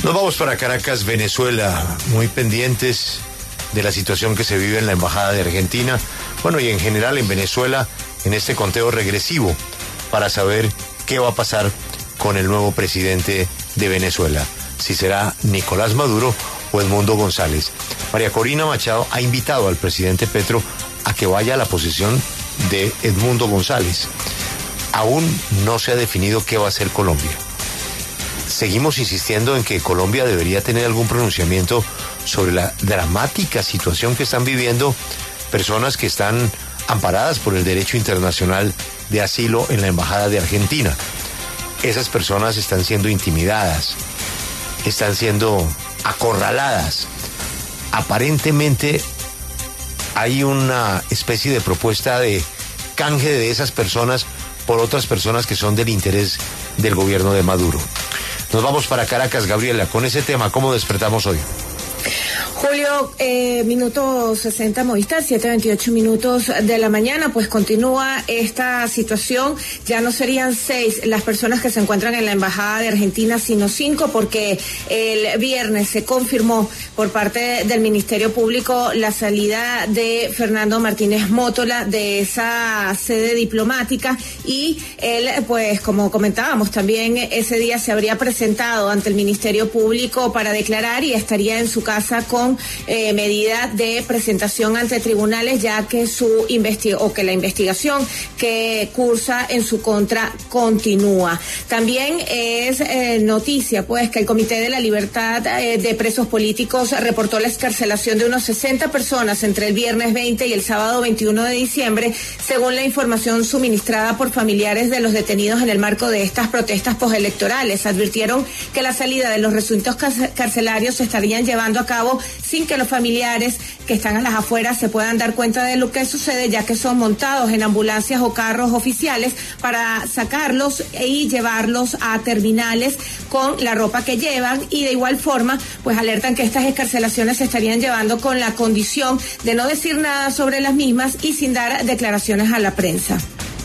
Nos vamos para Caracas, Venezuela, muy pendientes de la situación que se vive en la Embajada de Argentina, bueno, y en general en Venezuela, en este conteo regresivo, para saber qué va a pasar con el nuevo presidente de Venezuela, si será Nicolás Maduro o Edmundo González. María Corina Machado ha invitado al presidente Petro a que vaya a la posición de Edmundo González. Aún no se ha definido qué va a hacer Colombia. Seguimos insistiendo en que Colombia debería tener algún pronunciamiento sobre la dramática situación que están viviendo personas que están amparadas por el derecho internacional de asilo en la Embajada de Argentina. Esas personas están siendo intimidadas, están siendo acorraladas. Aparentemente hay una especie de propuesta de canje de esas personas por otras personas que son del interés del gobierno de Maduro. Nos vamos para Caracas, Gabriela, con ese tema, ¿cómo despertamos hoy? Julio, minuto 60 Movistar, 7:28 minutos de la mañana, pues continúa esta situación. Ya no serían 6 las personas que se encuentran en la Embajada de Argentina, sino 5, porque el viernes se confirmó por parte del Ministerio Público la salida de Fernando Martínez Mótola de esa sede diplomática, y él, pues como comentábamos, también ese día se habría presentado ante el Ministerio Público para declarar y estaría en su casa con medida de presentación ante tribunales, ya que la investigación que cursa en su contra continúa. También es noticia, pues, que el Comité de la Libertad de Presos Políticos reportó la excarcelación de unos 60 personas entre el viernes 20 y el sábado 21 de diciembre, según la información suministrada por familiares de los detenidos en el marco de estas protestas postelectorales. Advirtieron que la salida de los recintos carcelarios se estarían llevando a cabo sin que los familiares que están a las afueras se puedan dar cuenta de lo que sucede, ya que son montados en ambulancias o carros oficiales para sacarlos y llevarlos a terminales con la ropa que llevan, y de igual forma pues alertan que estas excarcelaciones se estarían llevando con la condición de no decir nada sobre las mismas y sin dar declaraciones a la prensa.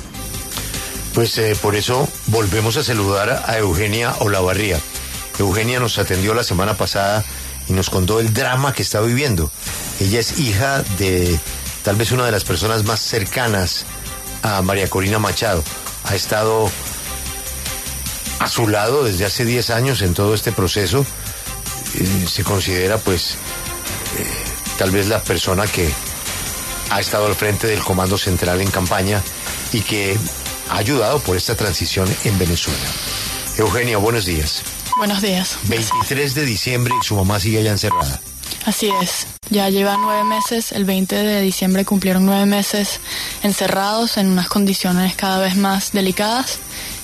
Pues por eso volvemos a saludar a Eugenia Olavarría. Eugenia nos atendió la semana pasada y nos contó el drama que está viviendo. Ella es hija de tal vez una de las personas más cercanas a María Corina Machado. Ha estado a su lado desde hace 10 años en todo este proceso. Se considera pues tal vez la persona que ha estado al frente del Comando Central en campaña y que ha ayudado por esta transición en Venezuela. Eugenia, buenos días. Buenos días. 23 de diciembre y su mamá sigue allá encerrada. Así es. Ya lleva 9 meses. El 20 de diciembre cumplieron 9 meses encerrados en unas condiciones cada vez más delicadas,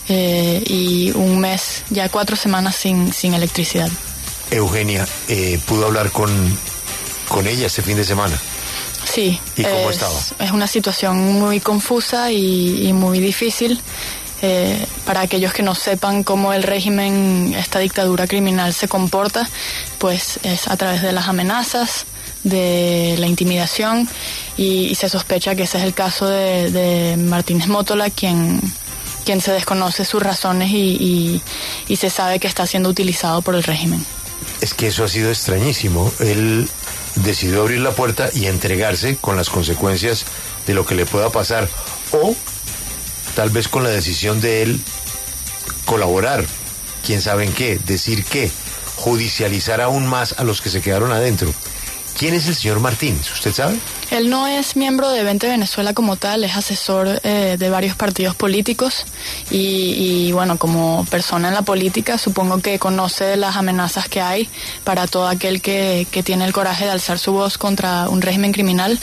y un mes, ya 4 semanas sin electricidad. Eugenia, ¿pudo hablar con ella este fin de semana? Sí. ¿Y cómo estaba? Es una situación muy confusa y muy difícil. Para aquellos que no sepan cómo el régimen, esta dictadura criminal se comporta, pues es a través de las amenazas, de la intimidación, y se sospecha que ese es el caso de Martínez Mótola, quien se desconoce sus razones y se sabe que está siendo utilizado por el régimen. Es que eso ha sido extrañísimo. Él decidió abrir la puerta y entregarse con las consecuencias de lo que le pueda pasar, o tal vez con la decisión de él colaborar, quién sabe en qué, decir qué, judicializar aún más a los que se quedaron adentro. ¿Quién es el señor Martínez? ¿Usted sabe? Él no es miembro de Vente Venezuela como tal, es asesor de varios partidos políticos y bueno, como persona en la política supongo que conoce las amenazas que hay para todo aquel que tiene el coraje de alzar su voz contra un régimen criminal.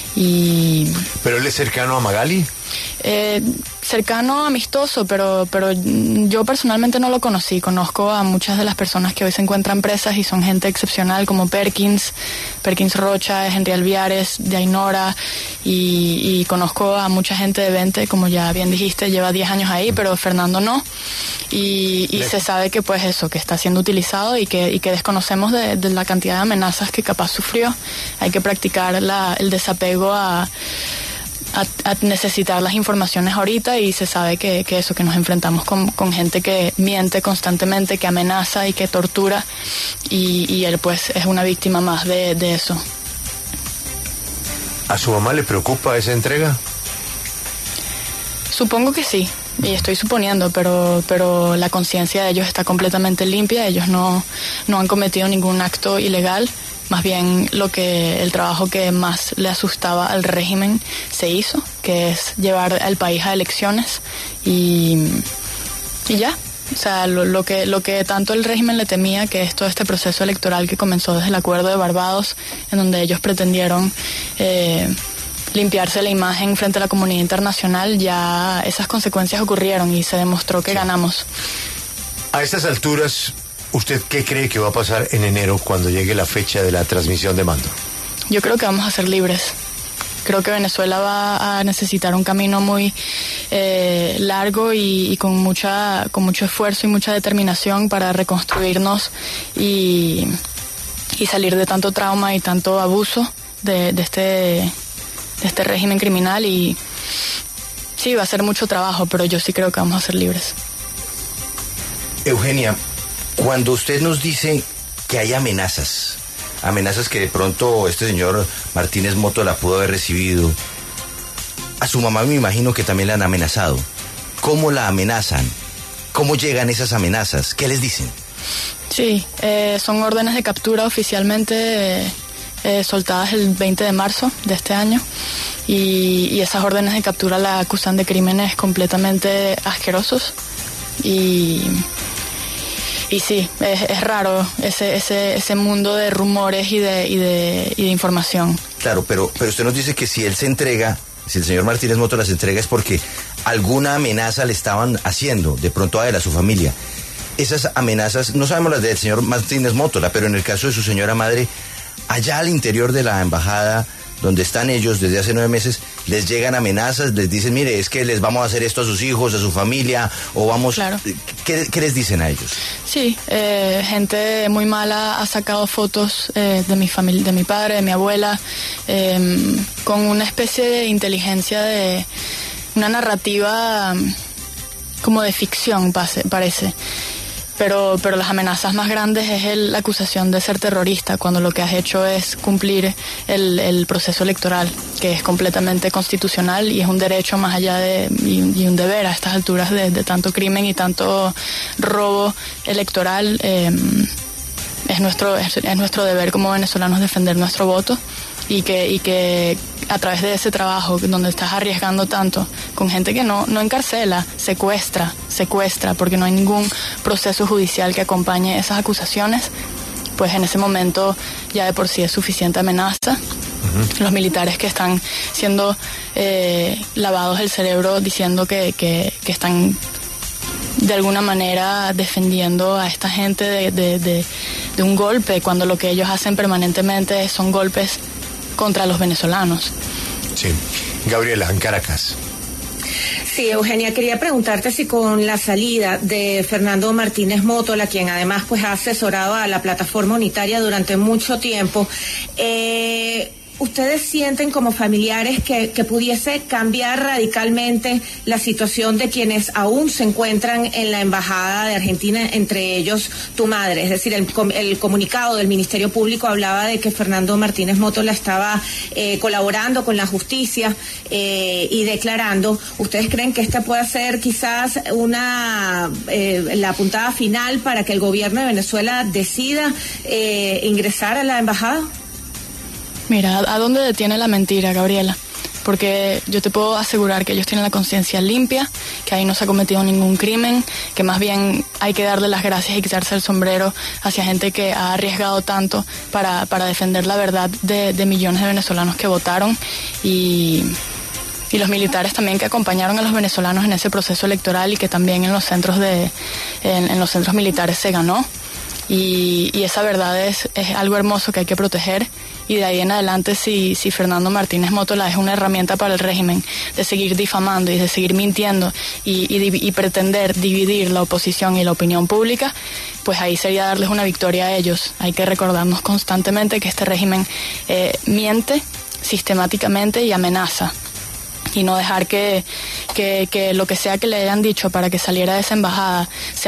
¿Pero él es cercano a Magali? Cercano, amistoso, pero yo personalmente no lo conocí. Conozco a muchas de las personas que hoy se encuentran presas y son gente excepcional, como Perkins Rocha, Henry Alviares, Dainora, y conozco a mucha gente de Vente, como ya bien dijiste, lleva 10 años ahí, pero Fernando no, y se sabe que pues eso, que está siendo utilizado y que desconocemos de la cantidad de amenazas que capaz sufrió. Hay que practicar el desapego a necesitar las informaciones ahorita, y se sabe que nos enfrentamos con gente que miente constantemente, que amenaza y que tortura, y él pues es una víctima más de eso. ¿A su mamá le preocupa esa entrega? Supongo que sí, y estoy suponiendo, pero la conciencia de ellos está completamente limpia. Ellos no han cometido ningún acto ilegal. Más bien el trabajo que más le asustaba al régimen se hizo, que es llevar al país a elecciones, y ya. O sea, lo que tanto el régimen le temía, que es todo este proceso electoral que comenzó desde el Acuerdo de Barbados, en donde ellos pretendieron limpiarse la imagen frente a la comunidad internacional, ya esas consecuencias ocurrieron y se demostró que ganamos. A estas alturas, ¿usted qué cree que va a pasar en enero cuando llegue la fecha de la transmisión de mando? Yo creo que vamos a ser libres. Creo que Venezuela va a necesitar un camino muy largo y con mucho esfuerzo y mucha determinación para reconstruirnos y salir de tanto trauma y tanto abuso de este régimen criminal. Y sí, va a ser mucho trabajo, pero yo sí creo que vamos a ser libres. Eugenia, cuando usted nos dice que hay amenazas que de pronto este señor Martínez Moto la pudo haber recibido, a su mamá me imagino que también la han amenazado. ¿Cómo la amenazan? ¿Cómo llegan esas amenazas? ¿Qué les dicen? Sí, son órdenes de captura oficialmente soltadas el 20 de marzo de este año, y esas órdenes de captura la acusan de crímenes completamente asquerosos, y sí, es raro ese mundo de rumores y de información. Claro, pero usted nos dice que si él se entrega, si el señor Martínez Moto las entrega, es porque alguna amenaza le estaban haciendo, de pronto a él, a su familia. Esas amenazas, no sabemos las del señor Martínez Motola, pero en el caso de su señora madre, allá al interior de la embajada, donde están ellos desde hace 9 meses, les llegan amenazas, les dicen, mire, es que les vamos a hacer esto a sus hijos, a su familia, o vamos... Claro. ¿Qué les dicen a ellos? Sí, gente muy mala ha sacado fotos de mi familia, de mi padre, de mi abuela, con una especie de inteligencia, de una narrativa como de ficción, parece. Pero las amenazas más grandes es la acusación de ser terrorista, cuando lo que has hecho es cumplir el proceso electoral, que es completamente constitucional y es un derecho más allá y un deber a estas alturas de tanto crimen y tanto robo electoral. Es nuestro deber como venezolanos defender nuestro voto, y que a través de ese trabajo donde estás arriesgando tanto con gente que no encarcela, secuestra, porque no hay ningún proceso judicial que acompañe esas acusaciones, pues en ese momento ya de por sí es suficiente amenaza. Los militares que están siendo lavados el cerebro diciendo que están de alguna manera defendiendo a esta gente de un golpe, cuando lo que ellos hacen permanentemente son golpes contra los venezolanos. Sí. Gabriela, en Caracas. Sí, Eugenia, quería preguntarte si con la salida de Fernando Martínez Motola, quien además pues ha asesorado a la plataforma unitaria durante mucho tiempo, ¿ustedes sienten como familiares que pudiese cambiar radicalmente la situación de quienes aún se encuentran en la Embajada de Argentina, entre ellos tu madre? Es decir, el comunicado del Ministerio Público hablaba de que Fernando Martínez Motola estaba colaborando con la justicia y declarando. ¿Ustedes creen que esta pueda ser quizás la puntada final para que el gobierno de Venezuela decida ingresar a la embajada? Mira, ¿a dónde detiene la mentira, Gabriela? Porque yo te puedo asegurar que ellos tienen la conciencia limpia, que ahí no se ha cometido ningún crimen, que más bien hay que darle las gracias y quitarse el sombrero hacia gente que ha arriesgado tanto para defender la verdad de millones de venezolanos que votaron, y los militares también que acompañaron a los venezolanos en ese proceso electoral, y que también en los centros militares se ganó. Y esa verdad es algo hermoso que hay que proteger, y de ahí en adelante si Fernando Martínez Motola es una herramienta para el régimen de seguir difamando y de seguir mintiendo y pretender dividir la oposición y la opinión pública, pues ahí sería darles una victoria a ellos. Hay que recordarnos constantemente que este régimen miente sistemáticamente y amenaza. y no dejar que lo que sea que le hayan dicho para que saliera de esa embajada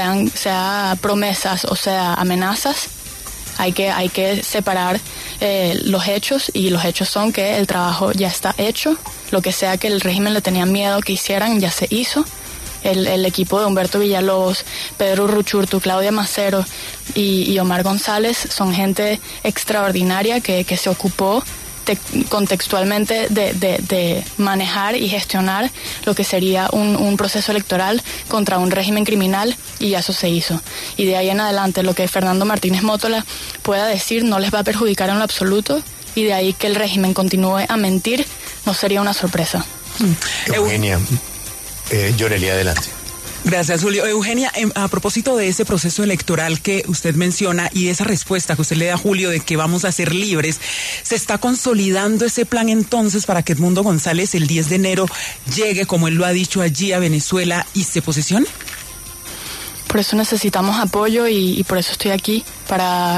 sea promesas o sea amenazas. Hay que separar los hechos, y los hechos son que el trabajo ya está hecho. Lo que sea que el régimen le tenía miedo que hicieran ya se hizo. El equipo de Humberto Villalobos, Pedro Urruchurtu, Claudia Macero y Omar González son gente extraordinaria que se ocupó contextualmente de manejar y gestionar lo que sería un proceso electoral contra un régimen criminal, y ya eso se hizo. Y de ahí en adelante lo que Fernando Martínez Mótola pueda decir no les va a perjudicar en lo absoluto, y de ahí que el régimen continúe a mentir no sería una sorpresa. Eugenia, Yoreli, adelante. Gracias, Julio. Eugenia, a propósito de ese proceso electoral que usted menciona y esa respuesta que usted le da a Julio de que vamos a ser libres, ¿se está consolidando ese plan entonces para que Edmundo González el 10 de enero llegue, como él lo ha dicho, allí a Venezuela y se posesione? Por eso necesitamos apoyo y por eso estoy aquí, para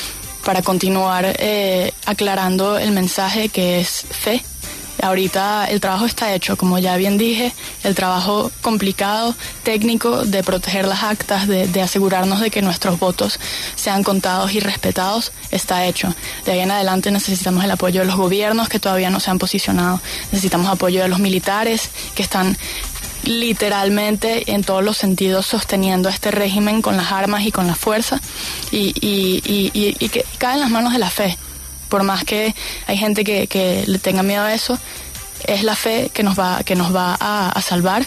continuar aclarando el mensaje que es fe. Ahorita el trabajo está hecho, como ya bien dije, el trabajo complicado, técnico, de proteger las actas, de asegurarnos de que nuestros votos sean contados y respetados, está hecho. De ahí en adelante necesitamos el apoyo de los gobiernos que todavía no se han posicionado, necesitamos apoyo de los militares que están literalmente en todos los sentidos sosteniendo a este régimen con las armas y con la fuerza, y que cae en las manos de la fe. Por más que hay gente que le tenga miedo a eso, es la fe que nos va a salvar,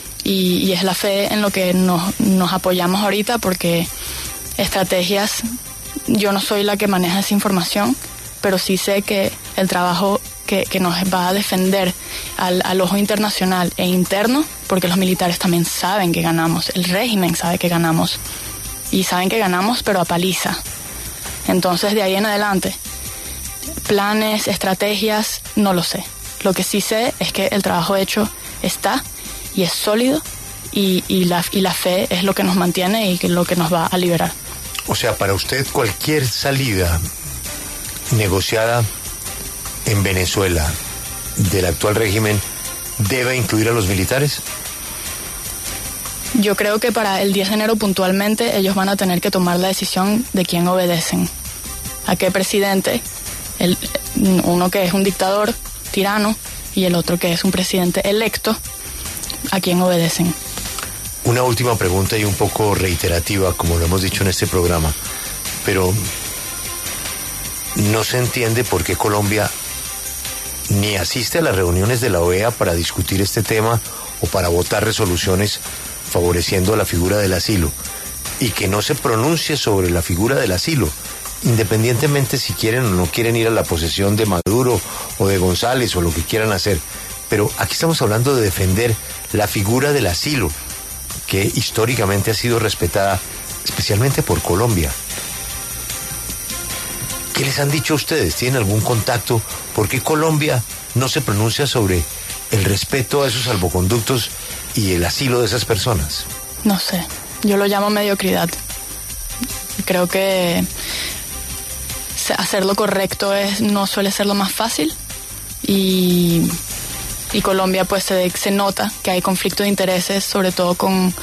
y es la fe en lo que nos apoyamos ahorita, porque estrategias, yo no soy la que maneja esa información, pero sí sé que el trabajo que nos va a defender al ojo internacional e interno, porque los militares también saben que ganamos, el régimen sabe que ganamos, y saben que ganamos pero a paliza. Entonces de ahí en adelante, planes, estrategias, no lo sé. Lo que sí sé es que el trabajo hecho está y es sólido, y la fe es lo que nos mantiene y lo que nos va a liberar. O sea, para usted cualquier salida negociada en Venezuela del actual régimen debe incluir a los militares. Yo creo que para el 10 de enero puntualmente ellos van a tener que tomar la decisión de quién obedecen, a qué presidente, uno que es un dictador, tirano, y el otro que es un presidente electo, a quién obedecen. Una última pregunta y un poco reiterativa, como lo hemos dicho en este programa, pero no se entiende por qué Colombia ni asiste a las reuniones de la OEA para discutir este tema o para votar resoluciones favoreciendo la figura del asilo, y que no se pronuncie sobre la figura del asilo, independientemente si quieren o no quieren ir a la posesión de Maduro o de González o lo que quieran hacer. Pero aquí estamos hablando de defender la figura del asilo, que históricamente ha sido respetada especialmente por Colombia. ¿Qué les han dicho a ustedes? ¿Tienen algún contacto? ¿Por qué Colombia no se pronuncia sobre el respeto a esos salvoconductos y el asilo de esas personas? No sé, yo lo llamo mediocridad. Creo que hacer lo correcto no suele ser lo más fácil, y Colombia pues se nota que hay conflicto de intereses, sobre todo con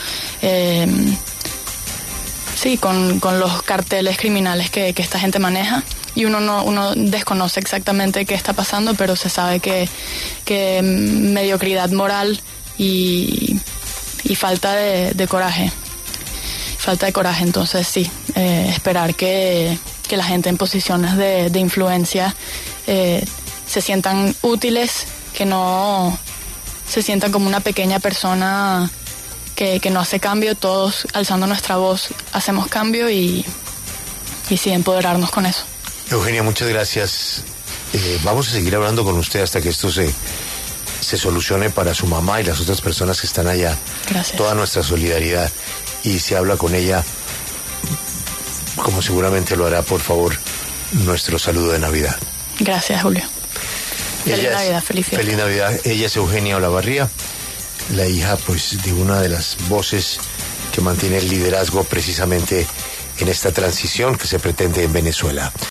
los carteles criminales que esta gente maneja, y uno desconoce exactamente qué está pasando, pero se sabe que mediocridad moral y falta de coraje. Entonces sí, esperar que la gente en posiciones de influencia se sientan útiles, que no se sientan como una pequeña persona que no hace cambio. Todos alzando nuestra voz hacemos cambio, y sí, empoderarnos con eso. Eugenia, muchas gracias. Vamos a seguir hablando con usted hasta que esto se solucione para su mamá y las otras personas que están allá. Gracias. Toda nuestra solidaridad, y se habla con ella, como seguramente lo hará, por favor, nuestro saludo de Navidad. Gracias, Julio. Feliz Navidad, feliz fiesta. Feliz Navidad. Ella es Eugenia Olavarría, la hija pues de una de las voces que mantiene el liderazgo precisamente en esta transición que se pretende en Venezuela.